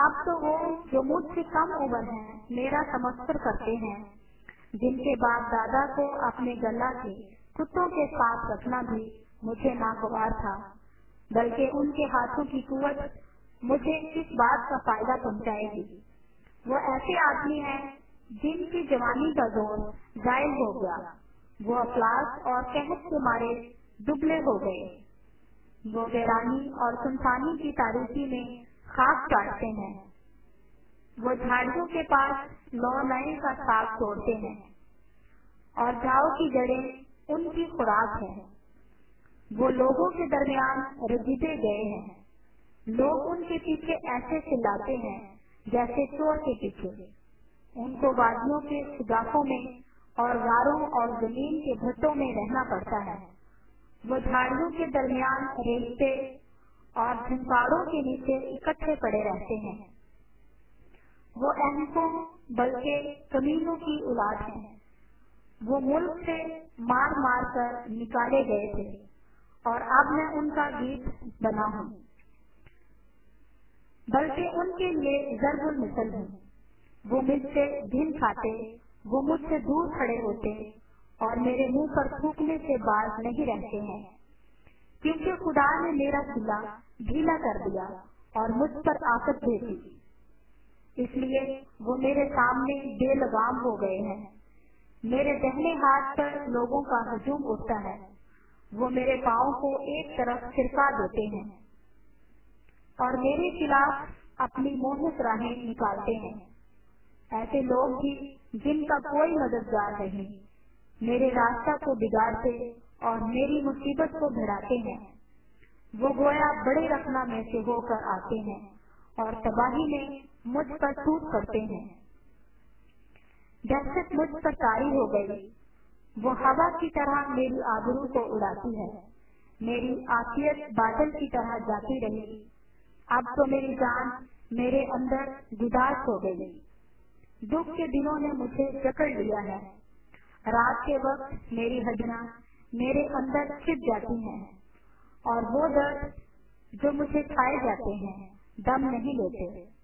अब तो वो जो मुझसे कम उम्र हैं मेरा तमस्कुर करते हैं, जिनके बाप दादा को अपने गला के कुत्तों के साथ रखना भी मुझे नागवार था, बल्कि उनके हाथों की कुवत मुझे इस बात का फायदा पहुंचाएगी। वो ऐसे आदमी हैं जिनकी जवानी का जोर गायब हो गया, वो अफलास और कहत के मारे दुबले हो गए। वो वीरानी और सुनसानी की तारीकी में खाक काटते हैं। वो झाड़ियों के पास लौ नए का साग तोड़ते हैं और झाओ की जड़ें उनकी खुराक है। वो लोगों के दरमियान रजीते गए हैं। लोग उनके पीछे ऐसे चिल्लाते हैं जैसे चोर के पीछे। उनको वादियों के सुगाफों में और गारों और जमीन के भट्टों में रहना पड़ता है। वो झाड़ियों के दरमियान रेलते और झंकाड़ों के नीचे इकट्ठे पड़े रहते हैं। वो अहमकों बल्कि कमीनों की औलाद हैं। वो मुल्क से मार मार कर निकाले गए थे और अब मैं उनका गीत बना हूँ, बल्कि उनके लिए ज़रबुल मिसल हूँ। वो मुझसे भिन खाते, वो मुझसे दूर खड़े होते और मेरे मुंह पर थूकने से बाज नहीं रहते हैं, क्योंकि खुदा ने मेरा सिला ढीला कर दिया और मुझ पर आफत भेजी। इसलिए वो मेरे सामने बेलगाम हो गए हैं। मेरे दाहिने हाथ पर लोगों का हजूम उठता है। वो मेरे पाँव को एक तरफ छिड़का देते हैं और मेरे खिलाफ अपनी मोहित राहें निकालते हैं। ऐसे लोग भी जिनका कोई मददगार नहीं मेरे रास्ता को बिगाड़ते और मेरी मुसीबत को भिड़ाते हैं। वो गोया बड़े रखना में से होकर आते हैं और तबाही में मुझ पर टूट पड़ते हैं। दहशत मुझ पर तारी हो गई। वो हवा की तरह मेरी आबरू को उड़ाती है। मेरी आफियत बादल की तरह जाती रही। अब तो मेरी जान मेरे अंदर गुदास हो गई। दुख के दिनों ने मुझे जकड़ लिया है। रात के वक्त मेरी हड्डियां मेरे अंदर छिप जाती हैं और वो दर्द जो मुझे खाए जाते हैं दम नहीं लेते।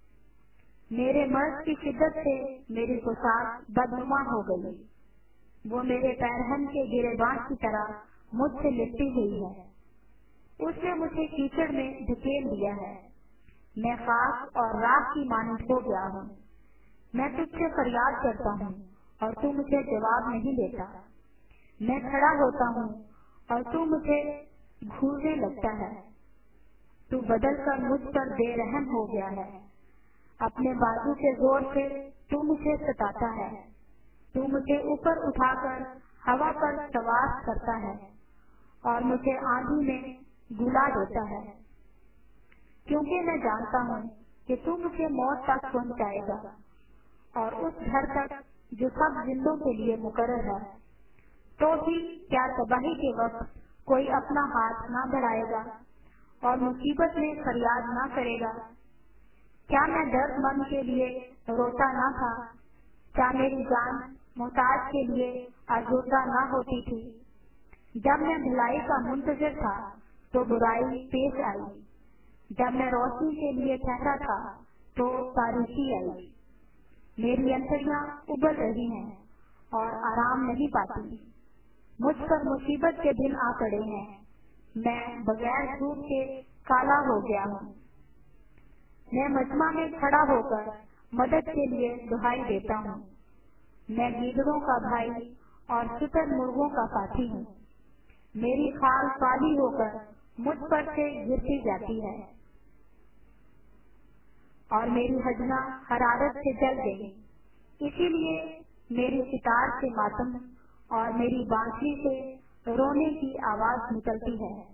मेरे मर्द की शिद्दत से मेरी पोशाक बदनुमा हो गई। वो मेरे पैरहन के गिरेबान की तरह मुझसे लिपटी हुई है। उसने मुझे कीचड़ में धकेल दिया है। मैं खाक और राख की मानद हो गया हूँ। मैं तुझसे फरियाद करता हूँ और तू मुझे जवाब नहीं देता। मैं खड़ा होता हूँ और तू मुझे घूरने लगता है। तू बदल कर मुझ पर बेरहम हो गया है। अपने बाजू के जोर से तू मुझे सताता है। तू मुझे ऊपर उठाकर हवा पर सवार करता है और मुझे आंधी में गुला देता है, क्योंकि मैं जानता हूँ कि तू मुझे मौत तक पहुँचाएगा और उस घर तक जो सब जिंदों के लिए मुकर्रर है। तो भी क्या तबाही के वक्त कोई अपना हाथ न बढ़ाएगा और मुसीबत में फरियाद न करेगा? क्या मैं दर्दमंद के लिए रोता न था? क्या मेरी जान मोहताज के लिए आजोदा न होती थी? जब मैं भलाई का मुंतजर था तो बुराई पेश आई। जब मैं रोशनी के लिए ठहरा था तो तारीकी आई। मेरी अंतड़ियां उबल रही हैं और आराम नहीं पाती। मुझ पर मुसीबत के दिन आ पड़े हैं। मैं बगैर धूप के काला हो गया हूँ। मैं मजमा में खड़ा होकर मदद के लिए दुहाई देता हूँ। मैं गीदड़ों का भाई और शुतर मुर्गों का साथी हूँ। मेरी खाल काली होकर मुझ पर से गिरती जाती है और मेरी हड्डियां हरारत से जल गई। इसीलिए मेरी सितार से मातम और मेरी बांसुरी से रोने की आवाज निकलती है।